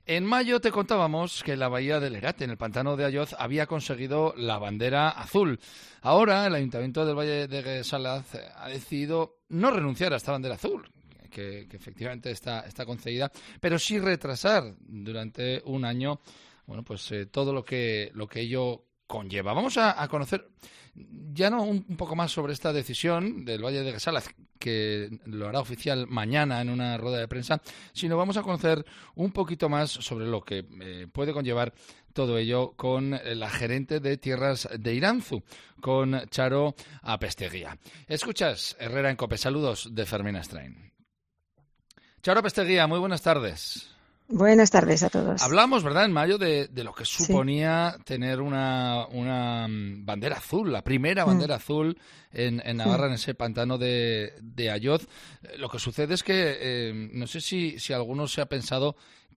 En mayo te contábamos que la bahía del Lerate, en el pantano de Ayoz, había conseguido la bandera azul. Ahora el Ayuntamiento del Valle de Guesalaz ha decidido no renunciar a esta bandera azul, que efectivamente está concedida, pero sí retrasar durante un año, bueno, pues todo lo que ello conlleva. Vamos a conocer ya no un poco más sobre esta decisión del Valle de Guesalaz, que lo hará oficial mañana en una rueda de prensa, sino vamos a conocer un poquito más sobre lo que puede conllevar todo ello con la gerente de Tierras de Iranzu, con Charo Apesteguía. Escuchas Herrera en COPE. Saludos de Fermín Astrain. Charo Apesteguía, muy buenas tardes. Buenas tardes a todos. Hablamos, ¿verdad?, en mayo de lo que suponía sí. tener una bandera azul, la primera bandera azul en Navarra, en ese pantano de Ayoz. Lo que sucede es que no sé si alguno se ha pensado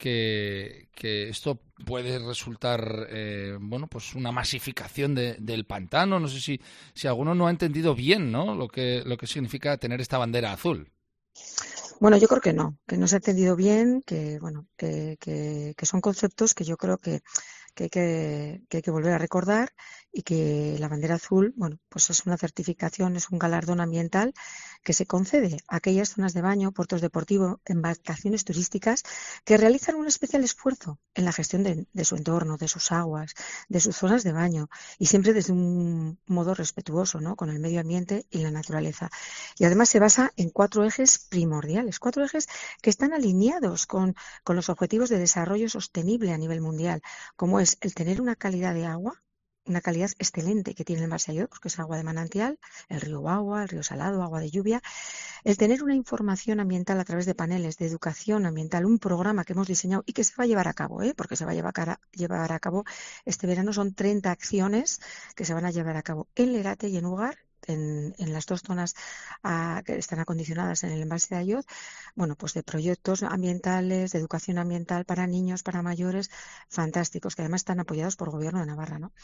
que esto puede resultar bueno, pues una masificación del pantano. No sé si alguno no ha entendido bien, ¿no?, lo que significa tener esta bandera azul. Bueno, yo creo que no se ha entendido bien, que bueno, que son conceptos que yo creo que hay que volver a recordar, y que la bandera azul, bueno, pues es una certificación, es un galardón ambiental que se concede a aquellas zonas de baño, puertos deportivos, embarcaciones turísticas que realizan un especial esfuerzo en la gestión de su entorno, de sus aguas, de sus zonas de baño, y siempre desde un modo respetuoso, ¿no?, con el medio ambiente y la naturaleza. Y además se basa en 4 ejes primordiales, 4 ejes que están alineados con los objetivos de desarrollo sostenible a nivel mundial, como es el tener una calidad de agua, una calidad excelente que tiene el mar Ayoz, porque es agua de manantial, el río Bagua, el río Salado, agua de lluvia, el tener una información ambiental a través de paneles de educación ambiental, un programa que hemos diseñado y que se va a llevar a cabo, porque se va a llevar a cabo este verano. Son 30 acciones que se van a llevar a cabo en Lerate y en Ugar, en las 2 zonas que están acondicionadas en el embalse de Ayoz, bueno, pues de proyectos ambientales, de educación ambiental para niños, para mayores, fantásticos, que además están apoyados por el Gobierno de Navarra, ¿no?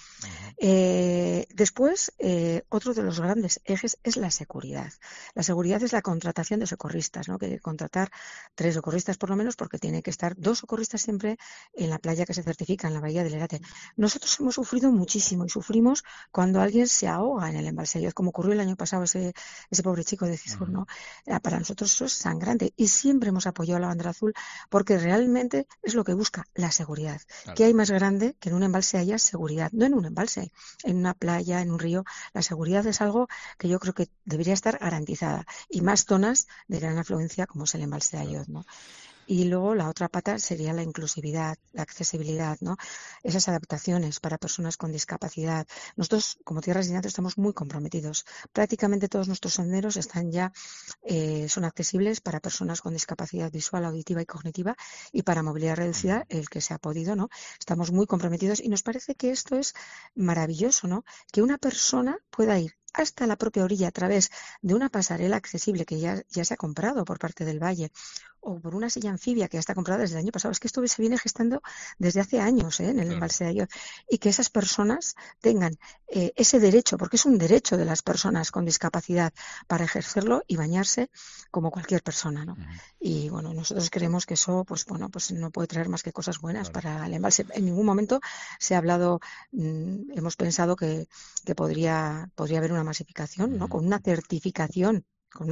Después, otro de los grandes ejes es la seguridad. La seguridad es la contratación de socorristas, ¿no?, que hay que contratar 3 socorristas por lo menos, porque tiene que estar 2 socorristas siempre en la playa que se certifica, en la bahía del Lerate. Nosotros hemos sufrido muchísimo, y sufrimos cuando alguien se ahoga en el embalse, como ocurrió el año pasado, ese pobre chico de Cizur, ¿no? Para nosotros eso es sangrante, y siempre hemos apoyado la bandera azul, porque realmente es lo que busca, la seguridad. Claro. ¿Qué hay más grande que en un embalse haya seguridad? No en un embalse, en una playa, en un río. La seguridad es algo que yo creo que debería estar garantizada, y más zonas de gran afluencia como es el embalse de Ayoz, ¿no? Y luego la otra pata sería la inclusividad, la accesibilidad, ¿no? Esas adaptaciones para personas con discapacidad. Nosotros, como Tierras de Iranzu, estamos muy comprometidos. Prácticamente todos nuestros senderos están ya, son accesibles para personas con discapacidad visual, auditiva y cognitiva, y para movilidad reducida, el que se ha podido, ¿no? Estamos muy comprometidos, y nos parece que esto es maravilloso, ¿no?, que una persona pueda ir hasta la propia orilla a través de una pasarela accesible que ya se ha comprado por parte del Valle, o por una silla anfibia que ya está comprada desde el año pasado. Es que esto se viene gestando desde hace años, en el embalse de Ayoz, y que esas personas tengan ese derecho, porque es un derecho de las personas con discapacidad, para ejercerlo y bañarse como cualquier persona, ¿no? Y bueno, nosotros creemos que eso, pues bueno, pues no puede traer más que cosas buenas para el embalse. En ningún momento se ha hablado, hemos pensado que podría haber una masificación, ¿no?, con una certificación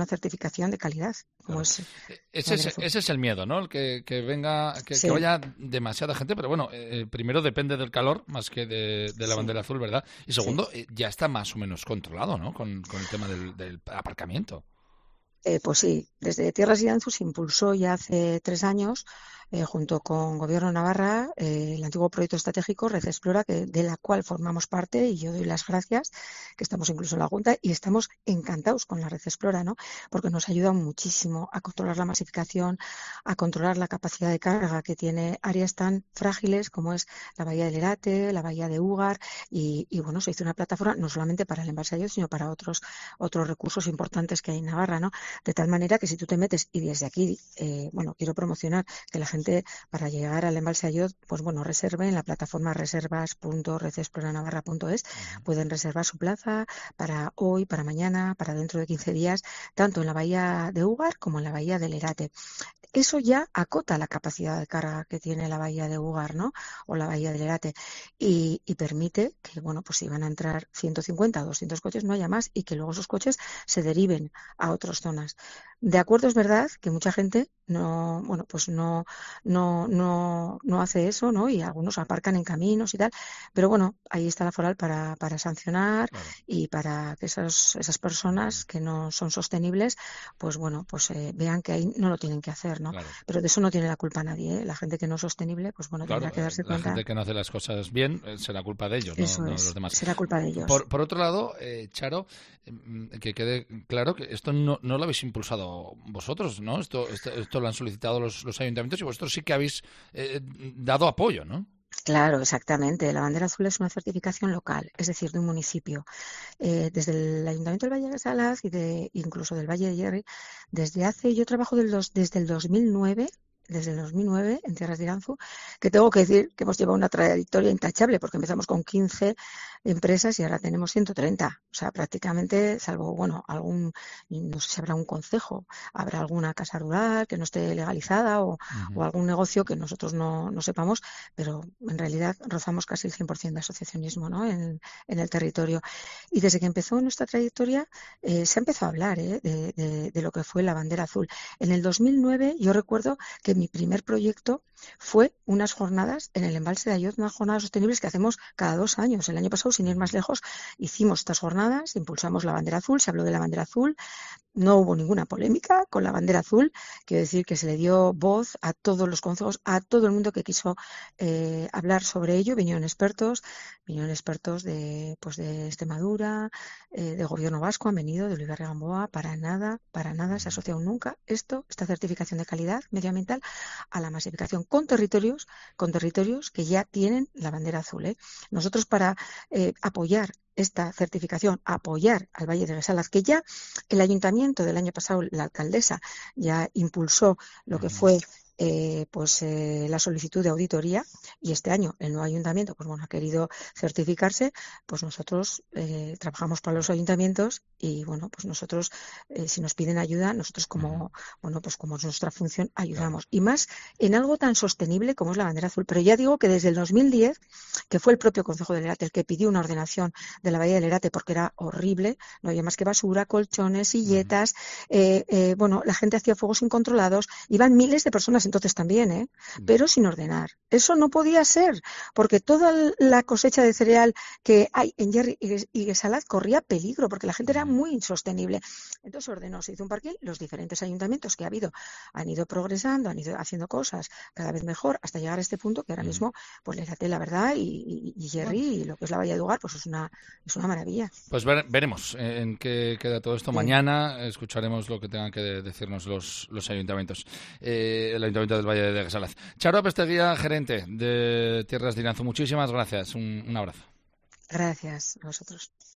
de calidad, como es. Ese es el miedo, ¿no? El que venga, que vaya demasiada gente, pero bueno, primero depende del calor más que de la bandera azul, ¿verdad? Y segundo, ya está más o menos controlado, ¿no?, con el tema del aparcamiento. Pues sí, desde Tierras de Iranzu se impulsó ya hace 3 años, junto con Gobierno de Navarra, el antiguo proyecto estratégico Red Explora, de la cual formamos parte, y yo doy las gracias, que estamos incluso en la Junta, y estamos encantados con la Red Explora, ¿no?, porque nos ayuda muchísimo a controlar la masificación, a controlar la capacidad de carga que tiene áreas tan frágiles como es la bahía del Lerate, la bahía de Ugar, y bueno, se hizo una plataforma no solamente para el embalse de Ayoz, sino para otros recursos importantes que hay en Navarra, ¿no? De tal manera que si tú te metes, y desde aquí, bueno, quiero promocionar que la gente gente para llegar al embalse Ayot, pues bueno, reserve en la plataforma reservas.redexploraNavarra.es, pueden reservar su plaza para hoy, para mañana, para dentro de 15 días, tanto en la bahía de Úgar como en la bahía del Erate. Eso ya acota la capacidad de carga que tiene la bahía de Úgar, ¿no? O la bahía del Erate, y permite que, bueno, pues si van a entrar 150 o 200 coches, no haya más, y que luego esos coches se deriven a otras zonas. De acuerdo, es verdad que mucha gente no, bueno, pues no hace eso, ¿no? Y algunos aparcan en caminos y tal, pero bueno, ahí está la foral para sancionar, Claro. y para que esas personas que no son sostenibles, pues bueno, pues vean que ahí no lo tienen que hacer, ¿no? Claro. Pero de eso no tiene la culpa nadie, ¿eh? La gente que no es sostenible, pues bueno, Claro, tendrá que darse la cuenta. gente que no hace las cosas bien será culpa de ellos, no, Eso no de los es, demás. será culpa de ellos. Por otro lado, Charo, que quede claro que esto no lo habéis impulsado vosotros, ¿no? Esto lo han solicitado los ayuntamientos y vosotros sí que habéis dado apoyo, ¿no? Claro, exactamente. La bandera azul es una certificación local, es decir, de un municipio. Desde el Ayuntamiento del Valle de Salaz incluso del Valle de Hierri, yo trabajo desde el 2009. Desde el 2009 en Tierras de Iranzu, que tengo que decir que hemos llevado una trayectoria intachable, porque empezamos con 15 empresas y ahora tenemos 130. O sea, prácticamente, salvo, bueno, no sé si habrá un concejo, habrá alguna casa rural que no esté legalizada, o algún negocio que nosotros no sepamos, pero en realidad rozamos casi el 100% de asociacionismo, ¿no? en el territorio. Y desde que empezó nuestra trayectoria se ha empezado a hablar de lo que fue la bandera azul. En el 2009 yo recuerdo que mi primer proyecto fue unas jornadas en el embalse de Ayot, unas jornadas sostenibles que hacemos cada 2 años. El año pasado, sin ir más lejos, hicimos estas jornadas, impulsamos la bandera azul, se habló de la bandera azul. No hubo ninguna polémica con la bandera azul, quiero decir que se le dio voz a todos los concejos, a todo el mundo que quiso hablar sobre ello. Vinieron expertos de Extremadura, de Gobierno vasco, han venido de Olivar de Gamboa. Para nada se ha asociado nunca esta certificación de calidad medioambiental a la masificación con territorios que ya tienen la bandera azul, ¿eh? Nosotros para apoyar esta certificación, apoyar al Valle de Salaz, que ya el ayuntamiento del año pasado, la alcaldesa, ya impulsó lo que fue la solicitud de auditoría, y este año el nuevo ayuntamiento pues bueno ha querido certificarse. Pues nosotros trabajamos para los ayuntamientos, y bueno, pues nosotros si nos piden ayuda, nosotros como es nuestra función, ayudamos. Claro. Y más en algo tan sostenible como es la bandera azul. Pero ya digo que desde el 2010, que fue el propio Concejo del Erate el que pidió una ordenación de la bahía del Erate, porque era horrible, no había más que basura, colchones, silletas, la gente hacía fuegos incontrolados, iban miles de personas entonces también, pero sin ordenar. Eso no podía ser, porque toda la cosecha de cereal que hay en Hierri y Salaz corría peligro, porque la gente era muy insostenible. Entonces ordenó, se hizo un parque, los diferentes ayuntamientos que ha habido han ido progresando, han ido haciendo cosas cada vez mejor, hasta llegar a este punto que ahora mismo, pues Erate, la verdad, y Hierri, y lo que es la bahía de Úgar, pues es una maravilla. Pues veremos en qué queda todo esto. Sí. Mañana escucharemos lo que tengan que decirnos los ayuntamientos. El Ayuntamiento del Valle de Salaz. Charo Apesteguía, gerente de Tierras de Iranzu, muchísimas gracias. Un abrazo. Gracias a vosotros.